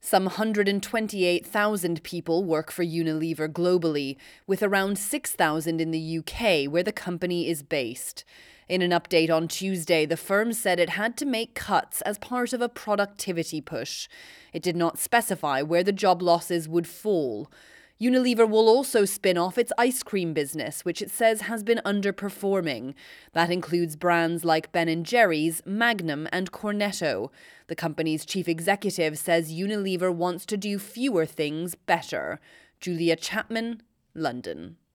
Some 128,000 people work for Unilever globally, with around 6,000 in the UK, where the company is based. In an update on Tuesday, the firm said it had to make cuts as part of a productivity push. It did not specify where the job losses would fall. Unilever will also spin off its ice cream business, which it says has been underperforming. That includes brands like Ben & Jerry's, Magnum and Cornetto. The company's chief executive says Unilever wants to do fewer things better. Julia Chapman, London.